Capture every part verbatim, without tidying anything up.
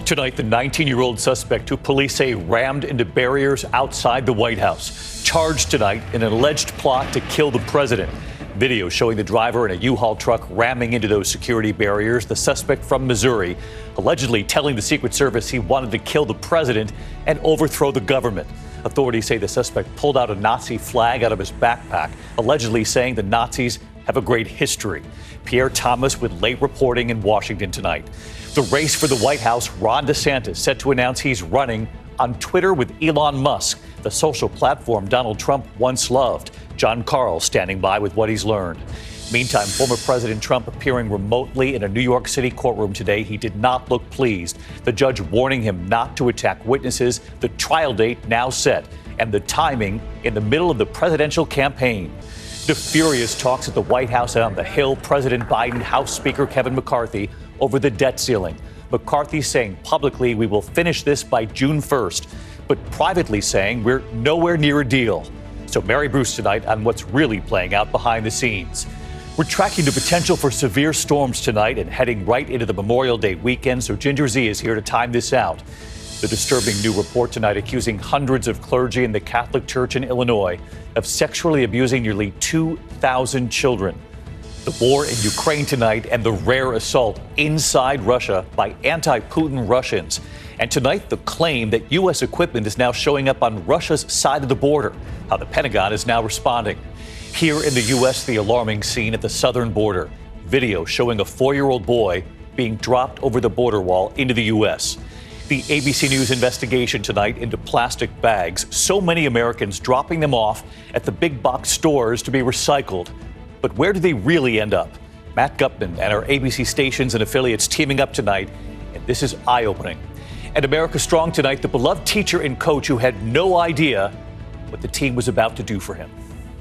Tonight, the nineteen-year-old suspect who police say rammed into barriers outside the White House, charged tonight in an alleged plot to kill the president. Video showing the driver in a U-Haul truck ramming into those security barriers. The suspect from Missouri allegedly telling the Secret Service he wanted to kill the president and overthrow the government. Authorities say the suspect pulled out a Nazi flag out of his backpack, allegedly saying the Nazis have a great history. Pierre Thomas with late reporting in Washington tonight. The race for the White House, Ron DeSantis set to announce he's running on Twitter with Elon Musk, the social platform Donald Trump once loved. John Karl standing by with what he's learned. Meantime, former President Trump appearing remotely in a New York City courtroom today. He did not look pleased. The judge warning him not to attack witnesses. The trial date now set, and the timing in the middle of the presidential campaign. The furious talks at the White House and on the Hill. President Biden, House Speaker Kevin McCarthy over the debt ceiling. McCarthy saying publicly we will finish this by June first, but privately saying we're nowhere near a deal. So Mary Bruce tonight on what's really playing out behind the scenes. We're tracking the potential for severe storms tonight and heading right into the Memorial Day weekend, so Ginger Z is here to time this out. The disturbing new report tonight accusing hundreds of clergy in the Catholic Church in Illinois of sexually abusing nearly two thousand children. The war in Ukraine tonight and the rare assault inside Russia by anti-Putin Russians. And tonight, the claim that U S equipment is now showing up on Russia's side of the border, how the Pentagon is now responding. Here in the U S, the alarming scene at the southern border. Video showing a four-year-old boy being dropped over the border wall into the U S. The A B C News investigation tonight into plastic bags. So many Americans dropping them off at the big box stores to be recycled. But where do they really end up? Matt Gutman and our A B C stations and affiliates teaming up tonight, and this is eye-opening. And America Strong tonight, the beloved teacher and coach who had no idea what the team was about to do for him.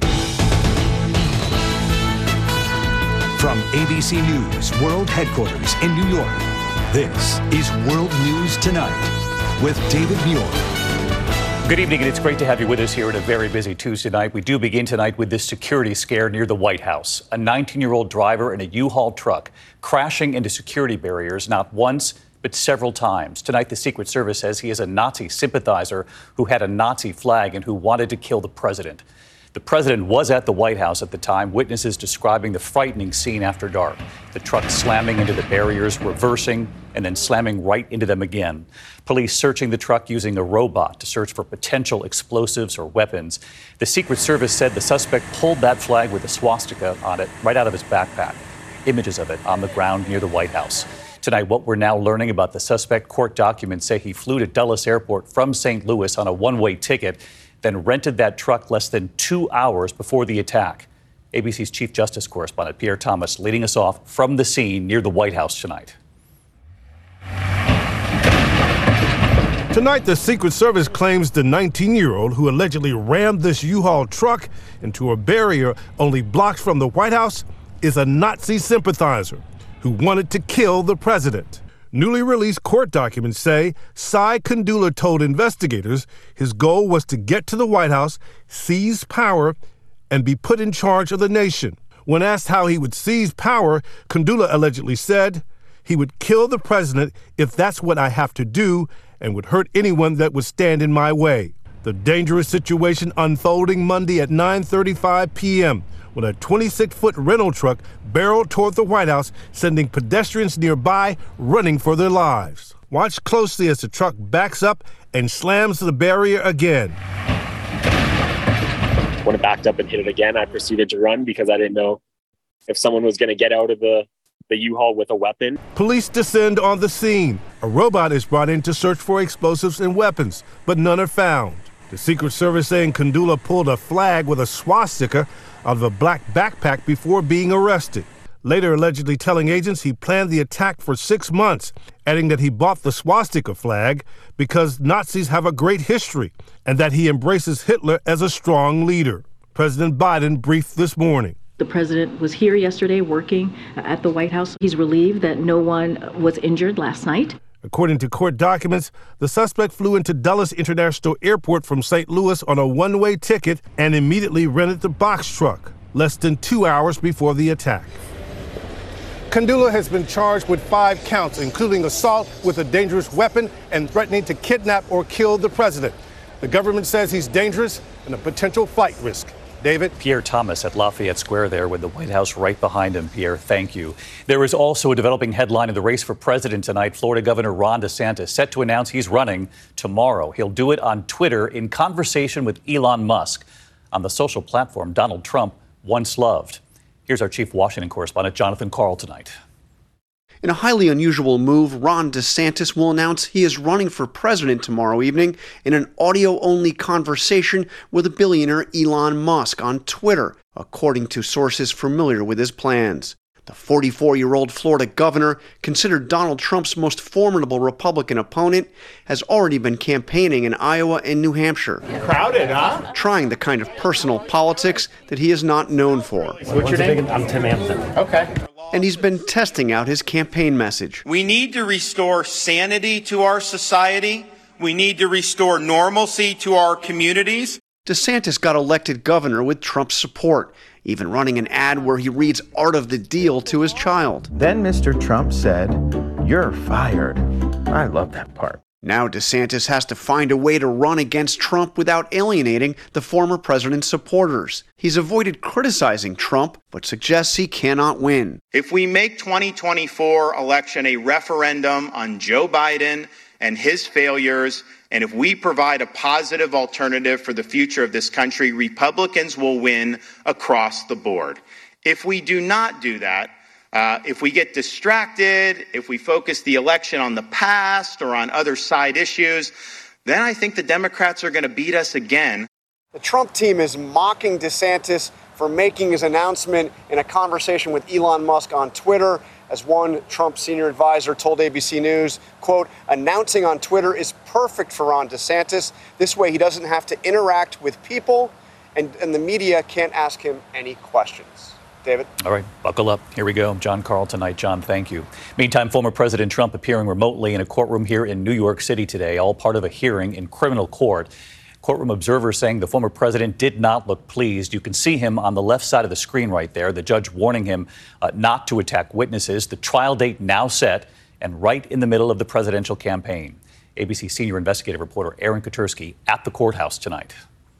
From A B C News World Headquarters in New York, this is World News Tonight with David Muir. Good evening, and it's great to have you with us here on a very busy Tuesday night. We do begin tonight with this security scare near the White House. A nineteen-year-old driver in a U-Haul truck crashing into security barriers not once, but several times. Tonight, the Secret Service says he is a Nazi sympathizer who had a Nazi flag and who wanted to kill the president. The president was at the White House at the time, witnesses describing the frightening scene after dark. The truck slamming into the barriers, reversing, and then slamming right into them again. Police searching the truck using a robot to search for potential explosives or weapons. The Secret Service said the suspect pulled that flag with a swastika on it right out of his backpack. Images of it on the ground near the White House. Tonight, what we're now learning about the suspect, court documents say he flew to Dulles Airport from Saint Louis on a one-way ticket, then rented that truck less than two hours before the attack. A B C's Chief Justice correspondent Pierre Thomas leading us off from the scene near the White House tonight. Tonight, the Secret Service claims the nineteen-year-old who allegedly rammed this U-Haul truck into a barrier only blocks from the White House is a Nazi sympathizer who wanted to kill the president. Newly released court documents say Cy Kandula told investigators his goal was to get to the White House, seize power, and be put in charge of the nation. When asked how he would seize power, Kandula allegedly said he would kill the president if that's what I have to do and would hurt anyone that would stand in my way. The dangerous situation unfolding Monday at nine thirty-five p.m. when a twenty-six foot rental truck barreled toward the White House, sending pedestrians nearby running for their lives. Watch closely as the truck backs up and slams the barrier again. When it backed up and hit it again, I proceeded to run because I didn't know if someone was going to get out of the, the U-Haul with a weapon. Police descend on the scene. A robot is brought in to search for explosives and weapons, but none are found. The Secret Service saying Kandula pulled a flag with a swastika out of a black backpack before being arrested. Later allegedly telling agents he planned the attack for six months, adding that he bought the swastika flag because Nazis have a great history and that he embraces Hitler as a strong leader. President Biden briefed this morning. The president was here yesterday working at the White House. He's relieved that no one was injured last night. According to court documents, the suspect flew into Dulles International Airport from Saint Louis on a one-way ticket and immediately rented the box truck less than two hours before the attack. Kandula has been charged with five counts, including assault with a dangerous weapon and threatening to kidnap or kill the president. The government says he's dangerous and a potential flight risk. David? Pierre Thomas at Lafayette Square there with the White House right behind him. Pierre, thank you. There is also a developing headline in the race for president tonight. Florida Governor Ron DeSantis set to announce he's running tomorrow. He'll do it on Twitter in conversation with Elon Musk on the social platform Donald Trump once loved. Here's our chief Washington correspondent, Jonathan Karl, tonight. In a highly unusual move, Ron DeSantis will announce he is running for president tomorrow evening in an audio-only conversation with a billionaire Elon Musk on Twitter, according to sources familiar with his plans. The forty-four-year-old Florida governor, considered Donald Trump's most formidable Republican opponent, has already been campaigning in Iowa and New Hampshire. Crowded, huh? Trying the kind of personal politics that he is not known for. What's your name? I'm Tim Anthony. Okay. And he's been testing out his campaign message. We need to restore sanity to our society. We need to restore normalcy to our communities. DeSantis got elected governor with Trump's support, even running an ad where he reads Art of the Deal to his child. Then Mister Trump said, "You're fired." I love that part. Now DeSantis has to find a way to run against Trump without alienating the former president's supporters. He's avoided criticizing Trump, but suggests he cannot win. If we make twenty twenty-four election a referendum on Joe Biden and his failures, and if we provide a positive alternative for the future of this country, Republicans will win across the board. If we do not do that, Uh, if we get distracted, if we focus the election on the past or on other side issues, then I think the Democrats are going to beat us again. The Trump team is mocking DeSantis for making his announcement in a conversation with Elon Musk on Twitter. As one Trump senior advisor told A B C News, quote, announcing on Twitter is perfect for Ron DeSantis. This way he doesn't have to interact with people and, and the media can't ask him any questions. David? All right, buckle up. Here we go. John Karl tonight. John, thank you. Meantime, former President Trump appearing remotely in a courtroom here in New York City today, all part of a hearing in criminal court. Courtroom observers saying the former president did not look pleased. You can see him on the left side of the screen right there, the judge warning him uh, not to attack witnesses. The trial date now set and right in the middle of the presidential campaign. A B C senior investigative reporter Aaron Katersky at the courthouse tonight.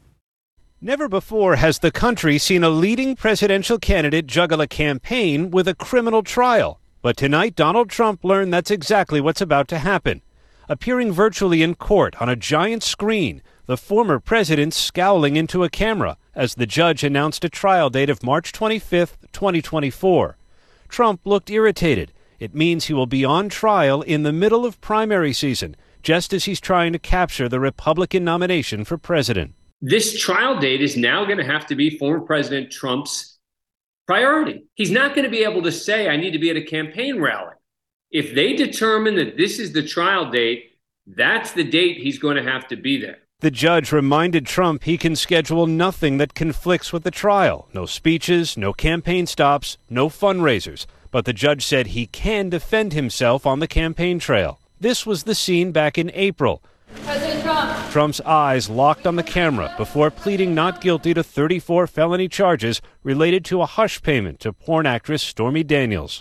Never before has the country seen a leading presidential candidate juggle a campaign with a criminal trial. But tonight, Donald Trump learned that's exactly what's about to happen. Appearing virtually in court on a giant screen, the former president scowling into a camera as the judge announced a trial date of March twenty-fifth, twenty twenty-four. Trump looked irritated. It means he will be on trial in the middle of primary season, just as he's trying to capture the Republican nomination for president. This trial date is now going to have to be former President Trump's priority. He's not going to be able to say, I need to be at a campaign rally. If they determine that this is the trial date, that's the date he's going to have to be there. The judge reminded Trump he can schedule nothing that conflicts with the trial. No speeches, no campaign stops, no fundraisers. But the judge said he can defend himself on the campaign trail. This was the scene back in April. President Trump. Trump's eyes locked on the camera before pleading not guilty to thirty-four felony charges related to a hush payment to porn actress Stormy Daniels.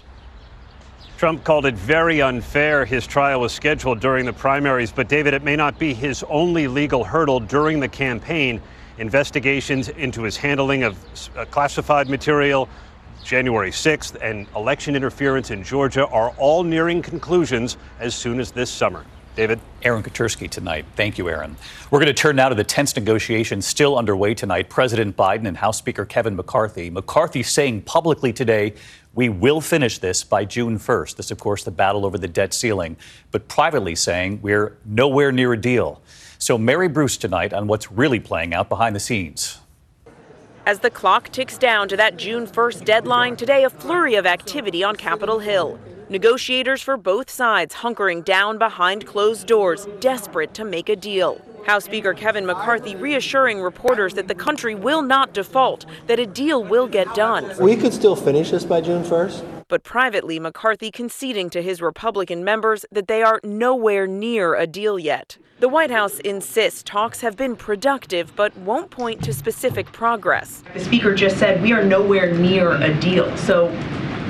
Trump called it very unfair his trial was scheduled during the primaries, but David, it may not be his only legal hurdle during the campaign. Investigations into his handling of classified material, January sixth, and election interference in Georgia are all nearing conclusions as soon as this summer. David? Aaron Katersky tonight. Thank you, Aaron. We're going to turn now to the tense negotiations still underway tonight. President Biden and House Speaker Kevin McCarthy. McCarthy saying publicly today, we will finish this by June first. This, of course, the battle over the debt ceiling, but privately saying we're nowhere near a deal. So Mary Bruce tonight on what's really playing out behind the scenes. As the clock ticks down to that June first deadline, today a flurry of activity on Capitol Hill. Negotiators for both sides hunkering down behind closed doors, desperate to make a deal. House Speaker Kevin McCarthy reassuring reporters that the country will not default, that a deal will get done. We could still finish this by June first. But privately, McCarthy conceding to his Republican members that they are nowhere near a deal yet. The White House insists talks have been productive, but won't point to specific progress. The speaker just said we are nowhere near a deal. So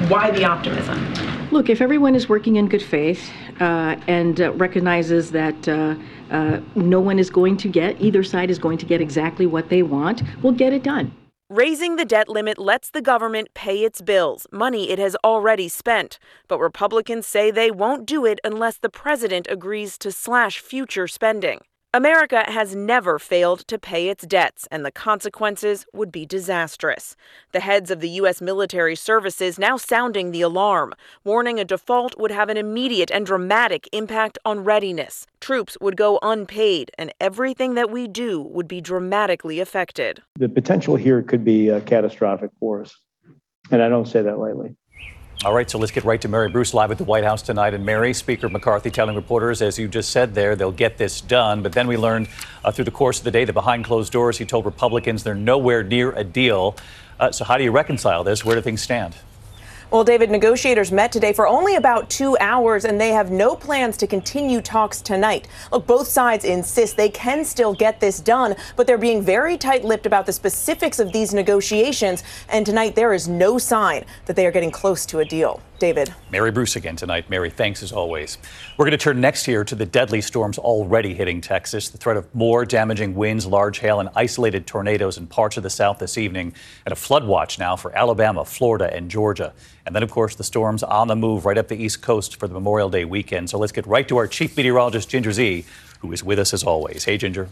Why the optimism? Look, if everyone is working in good faith uh, and uh, recognizes that uh, uh, no one is going to get, either side is going to get exactly what they want, we'll get it done. Raising the debt limit lets the government pay its bills, money it has already spent. But Republicans say they won't do it unless the president agrees to slash future spending. America has never failed to pay its debts, and the consequences would be disastrous. The heads of the U S military services now sounding the alarm, warning a default would have an immediate and dramatic impact on readiness. Troops would go unpaid, and everything that we do would be dramatically affected. The potential here could be uh, catastrophic for us, and I don't say that lightly. All right, so let's get right to Mary Bruce live at the White House tonight. And Mary, Speaker McCarthy telling reporters, as you just said there, they'll get this done. But then we learned uh, through the course of the day that behind closed doors, he told Republicans they're nowhere near a deal. Uh, so how do you reconcile this? Where do things stand? Well, David, negotiators met today for only about two hours, and they have no plans to continue talks tonight. Look, both sides insist they can still get this done, but they're being very tight-lipped about the specifics of these negotiations. And tonight, there is no sign that they are getting close to a deal. David. Mary Bruce again tonight. Mary, thanks as always. We're going to turn next here to the deadly storms already hitting Texas. The threat of more damaging winds, large hail, and isolated tornadoes in parts of the South this evening, and a flood watch now for Alabama, Florida, and Georgia. And then, of course, the storms on the move right up the East Coast for the Memorial Day weekend. So let's get right to our chief meteorologist, Ginger Zee, who is with us as always. Hey, Ginger.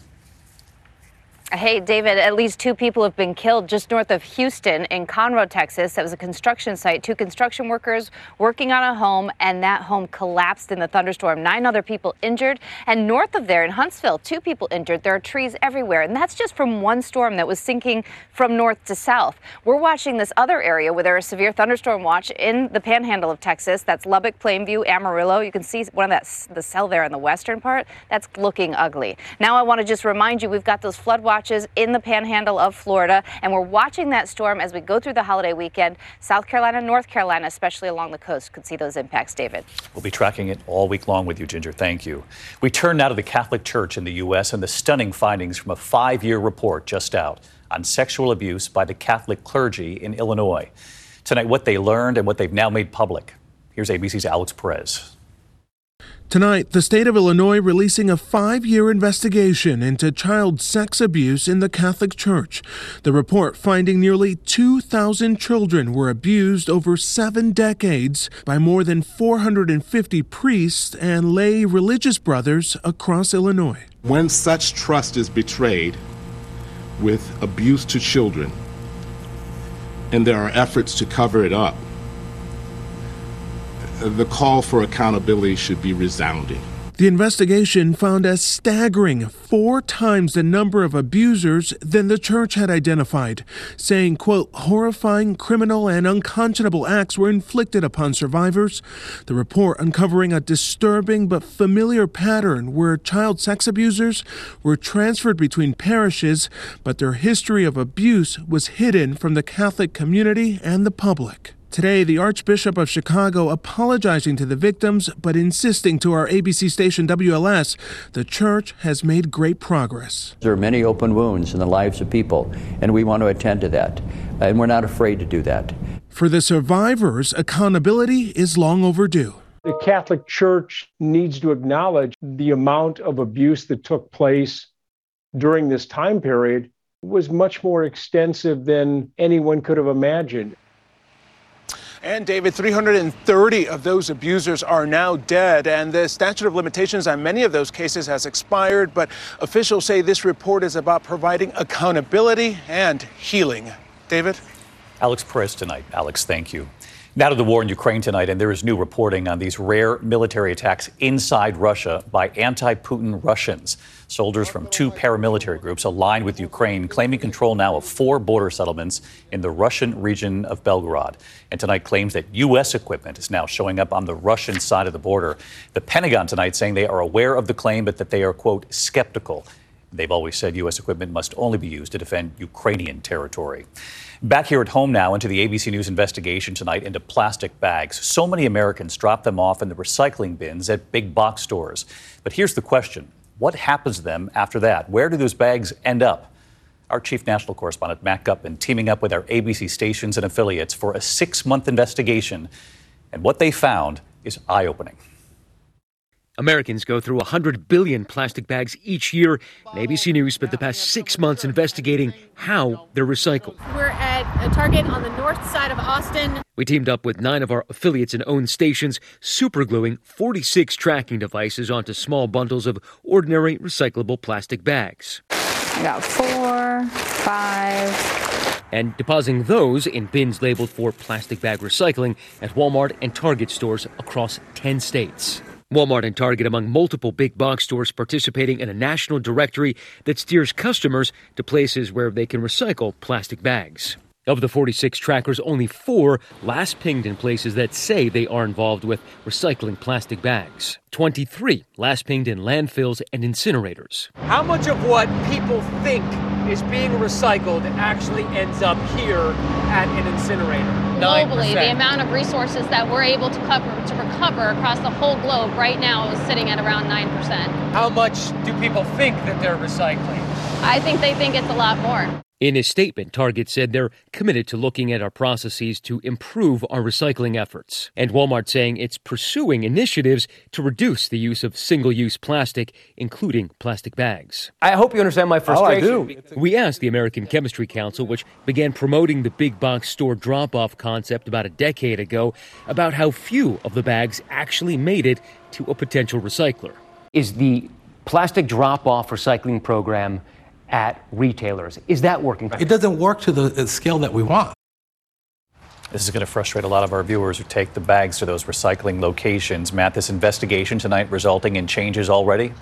Hey, David, at least two people have been killed just north of Houston in Conroe, Texas. That was a construction site. Two construction workers working on a home, and that home collapsed in the thunderstorm. Nine other people injured. And north of there in Huntsville, two people injured. There are trees everywhere. And that's just from one storm that was sinking from north to south. We're watching this other area where there is severe thunderstorm watch in the panhandle of Texas. That's Lubbock, Plainview, Amarillo. You can see one of that, the cell there in the western part. That's looking ugly. Now I want to just remind you, we've got those flood watches in the panhandle of Florida, and we're watching that storm as we go through the holiday weekend. South Carolina, North Carolina, especially along the coast, could see those impacts, David. We'll be tracking it all week long with you, Ginger. Thank you. We turn now to the Catholic Church in the U S and the stunning findings from a five-year report just out on sexual abuse by the Catholic clergy in Illinois. Tonight, what they learned and what they've now made public. Here's A B C's Alex Perez. Tonight, the state of Illinois releasing a five-year investigation into child sex abuse in the Catholic Church. The report finding nearly two thousand children were abused over seven decades by more than four hundred fifty priests and lay religious brothers across Illinois. When such trust is betrayed with abuse to children, and there are efforts to cover it up, the call for accountability should be resounding. The investigation found a staggering four times the number of abusers than the church had identified, saying, quote, horrifying, criminal, and unconscionable acts were inflicted upon survivors. The report uncovering a disturbing but familiar pattern where child sex abusers were transferred between parishes, but their history of abuse was hidden from the Catholic community and the public. Today, the Archbishop of Chicago apologizing to the victims, but insisting to our A B C station W L S the church has made great progress. There are many open wounds in the lives of people, and we want to attend to that, and we're not afraid to do that. For the survivors, accountability is long overdue. The Catholic Church needs to acknowledge the amount of abuse that took place during this time period was much more extensive than anyone could have imagined. And David, three hundred thirty of those abusers are now dead, and the statute of limitations on many of those cases has expired, but officials say this report is about providing accountability and healing. David? Alex Perez tonight. Alex, thank you. Now to the war in Ukraine tonight, and there is new reporting on these rare military attacks inside Russia by anti-Putin Russians. Soldiers from two paramilitary groups aligned with Ukraine claiming control now of four border settlements in the Russian region of Belgorod. And tonight claims that U S equipment is now showing up on the Russian side of the border. The Pentagon tonight saying they are aware of the claim, but that they are, quote, skeptical. They've always said U S equipment must only be used to defend Ukrainian territory. Back here at home now into the A B C News investigation tonight into plastic bags. So many Americans drop them off in the recycling bins at big box stores. But here's the question. What happens to them after that? Where do those bags end up? Our chief national correspondent, Matt Gutman, teaming up with our A B C stations and affiliates for a six-month investigation. And what they found is eye-opening. Americans go through one hundred billion plastic bags each year. And A B C News spent the past six months investigating how they're recycled. We're at a Target on the north side of Austin. We teamed up with nine of our affiliates and owned stations, supergluing forty-six tracking devices onto small bundles of ordinary recyclable plastic bags. I got four, five. And depositing those in bins labeled for plastic bag recycling at Walmart and Target stores across ten states. Walmart and Target among multiple big box stores participating in a national directory that steers customers to places where they can recycle plastic bags. Of the forty-six trackers, only four last pinged in places that say they are involved with recycling plastic bags. twenty-three last pinged in landfills and incinerators. How much of what people think is being recycled actually ends up here at an incinerator? Globally, the amount of resources that we're able to cover to recover across the whole globe right now is sitting at around nine percent. How much do people think that they're recycling? I think they think it's a lot more. In a statement, Target said they're committed to looking at our processes to improve our recycling efforts. And Walmart saying it's pursuing initiatives to reduce the use of single-use plastic, including plastic bags. I hope you understand my frustration. Oh, I do. We asked the American Chemistry Council, which began promoting the big box store drop-off concept about a decade ago, about how few of the bags actually made it to a potential recycler. Is the plastic drop-off recycling program at retailers, is that working? It doesn't work to the scale that we want. This is going to frustrate a lot of our viewers who take the bags to those recycling locations. Matt, this investigation tonight resulting in changes already?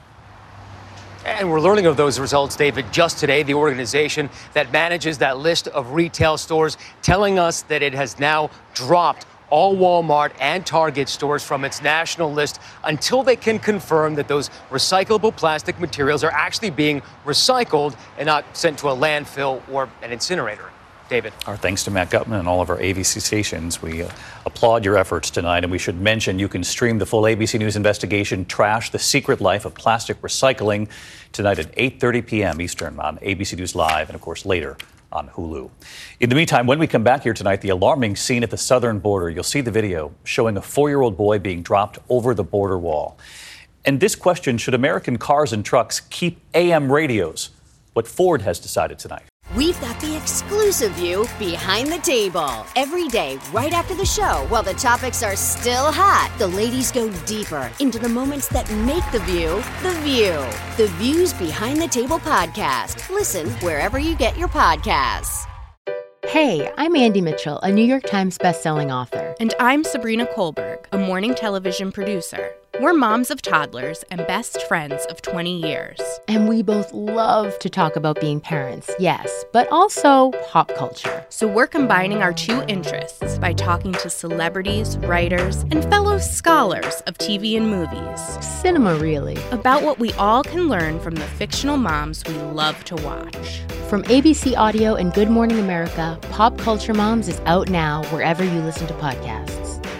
And we're learning of those results, David, just today. The organization that manages that list of retail stores telling us that it has now dropped all Walmart and Target stores from its national list until they can confirm that those recyclable plastic materials are actually being recycled and not sent to a landfill or an incinerator. David. Our thanks to Matt Gutman and all of our A B C stations. We uh, applaud your efforts tonight, and we should mention you can stream the full A B C News investigation, Trash, The Secret Life of Plastic Recycling, tonight at eight thirty p.m. Eastern on A B C News Live, and of course later on Hulu. In the meantime, when we come back here tonight, the alarming scene at the southern border. You'll see the video showing a four-year-old boy being dropped over the border wall. And this question, should American cars and trucks keep A M radios? What Ford has decided tonight. We've got the exclusive view behind the table. Every day, right after the show, while the topics are still hot, the ladies go deeper into the moments that make the view the view. The Views Behind the Table podcast. Listen wherever you get your podcasts. Hey, I'm Andy Mitchell, a New York Times bestselling author. And I'm Sabrina Kohlberg, a morning television producer. We're moms of toddlers and best friends of twenty years. And we both love to talk about being parents, yes, but also pop culture. So we're combining our two interests by talking to celebrities, writers, and fellow scholars of T V and movies. Cinema, really. About what we all can learn from the fictional moms we love to watch. From A B C Audio and Good Morning America, Pop Culture Moms is out now wherever you listen to podcasts.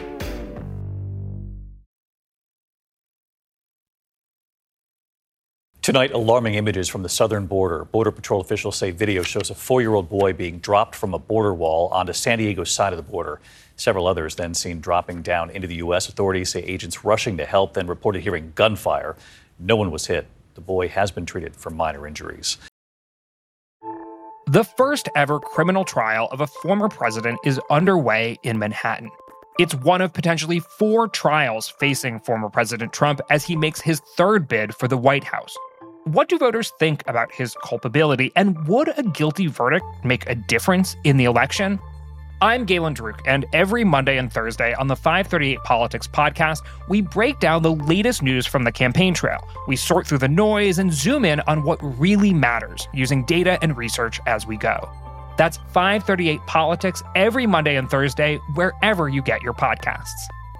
Tonight, alarming images from the southern border. Border Patrol officials say video shows a four-year-old boy being dropped from a border wall onto San Diego's side of the border. Several others then seen dropping down into the U S. Authorities say agents rushing to help then reported hearing gunfire. No one was hit. The boy has been treated for minor injuries. The first ever criminal trial of a former president is underway in Manhattan. It's one of potentially four trials facing former President Trump as he makes his third bid for the White House. What do voters think about his culpability, and would a guilty verdict make a difference in the election? I'm Galen Druk, and every Monday and Thursday on the five thirty-eight Politics podcast, we break down the latest news from the campaign trail. We sort through the noise and zoom in on what really matters, using data and research as we go. That's five thirty-eight Politics every Monday and Thursday, wherever you get your podcasts.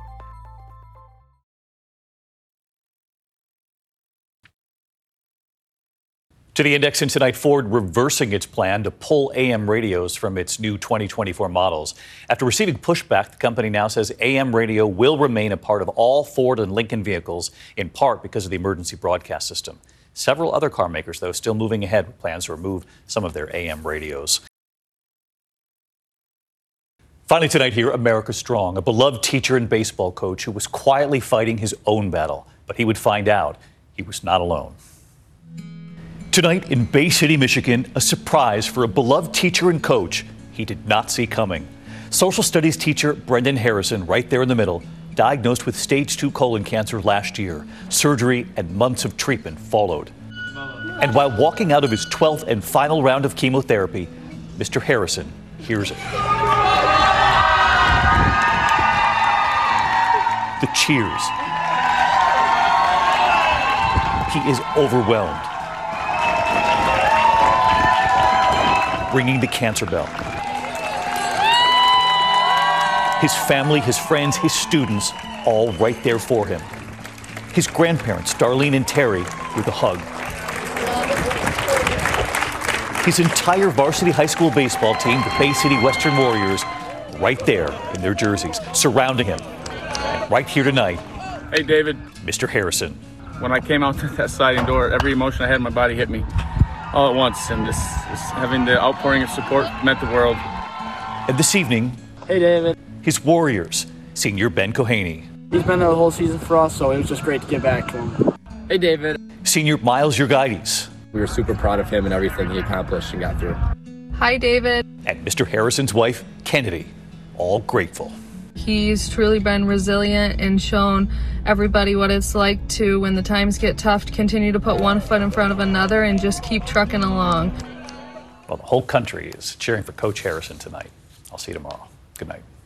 To the index in tonight, Ford reversing its plan to pull A M radios from its new twenty twenty-four models. After receiving pushback, the company now says A M radio will remain a part of all Ford and Lincoln vehicles, in part because of the emergency broadcast system. Several other car makers, though, still moving ahead with plans to remove some of their A M radios. Finally tonight here, America Strong, a beloved teacher and baseball coach who was quietly fighting his own battle. But he would find out he was not alone. Tonight in Bay City, Michigan, a surprise for a beloved teacher and coach he did not see coming. Social studies teacher Brendan Harrison, right there in the middle, diagnosed with stage two colon cancer last year. Surgery and months of treatment followed. And while walking out of his twelfth and final round of chemotherapy, Mister Harrison hears it. The cheers. He is overwhelmed. Ringing the cancer bell. His family, his friends, his students, all right there for him. His grandparents, Darlene and Terry, with a hug. His entire varsity high school baseball team, the Bay City Western Warriors, right there in their jerseys, surrounding him. And right here tonight, hey, David. Mister Harrison. When I came out that sliding door, every emotion I had in my body hit me all at once, and just, just having the outpouring of support meant the world. And this evening, hey, David. His Warriors, senior Ben Kohaney. He's been there the whole season for us, so it was just great to get back to him. Hey, David. Senior Miles Urgaides. We were super proud of him and everything he accomplished and got through. Hi, David. And Mister Harrison's wife, Kennedy, all grateful. He's truly been resilient and shown everybody what it's like to, when the times get tough, to continue to put one foot in front of another and just keep trucking along. Well, the whole country is cheering for Coach Harrison tonight. I'll see you tomorrow. Good night.